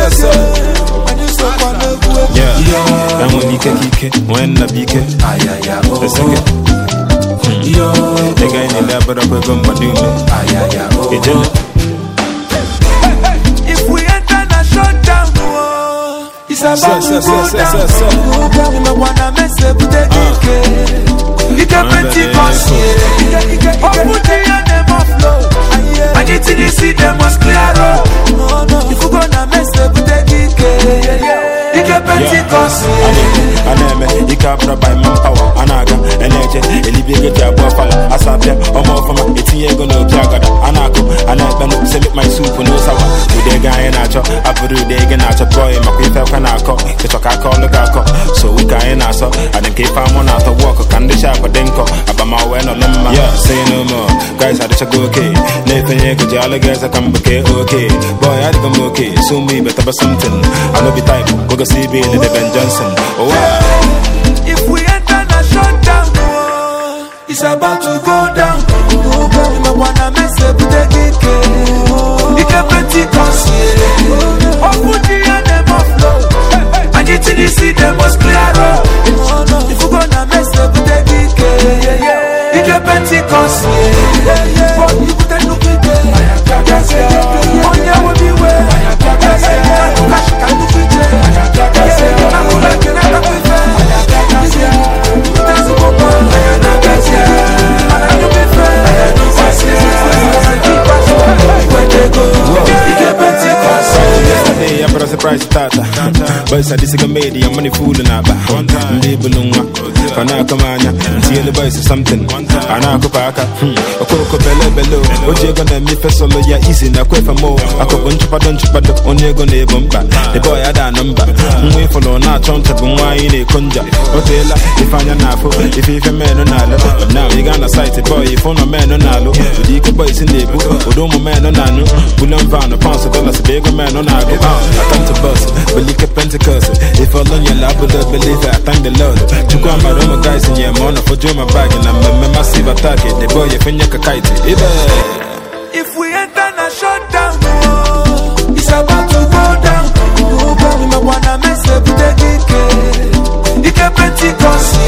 Yeah, I'm when you kike, when the bike. Let's sing it. They got in the lab, but I'm going to do it. If we enter the shutdown, it's about to go down. We don't wanna mess up with the DK. You can Pentecost, open the name of flow. I need to see them must clear up. If we gonna mess up with the DK, you can Pentecost. You can't buy manpower. Anaga, energy, elevate your buffalo. Asapia, Omofama, it's here gonna Jagada. Anako, Anaban, select my soup no sour. With the guy in Acho, I put the egg in Acho boy, Makwita Kanako, the Chokako, the Gako. So we can in Aso, and then keep on out of walk, can the sharp Denko, Abama, when no lemma. Yeah, say no more. Guys, I just go okay. Nathan, you could jolly guys, I come okay. Boy, I come okay. Soon me better but something. I know be type, we're gonna see Bill and Ben Johnson. Oh, wow. If we enter the shutdown, it's about to go down. We don't wanna mess up with the DK. You can Pentecost, open the name of flow. I need to see them must clear up. If we gonna mess up with the DK, you can Pentecost, but you put a look at it. On your way, be way. Can you fit it? I'm like an surprise tata, but it's a disagreement. I'm money fooling about. Labelunga, Panakamania, until the boys is something. Anakopaka, a coco bello. What you're gonna make a solo, yeah, easy. Now, quite for more. I could bunch of a on your gonna bump. The boy had a number. Wait for no, not on top of wine, a conja. Hotel, if I'm an apple, if you're a man on Alo. Now you're gonna sight it, boy, if I'm a man on Alo. The eco boys in the book, or don't man on Anu. Pull on pounds of dollars, a big man on Alo. I come to bust, believe a Pentecost. If I learn your love, believe I thank the Lord. To go my Roma guys in your money for Joma bag and I'm a massive attack. The boy, if you kite. If we enter the shutdown, it's about to go down. We don't wanna mess up with the DK. You can Pentecost.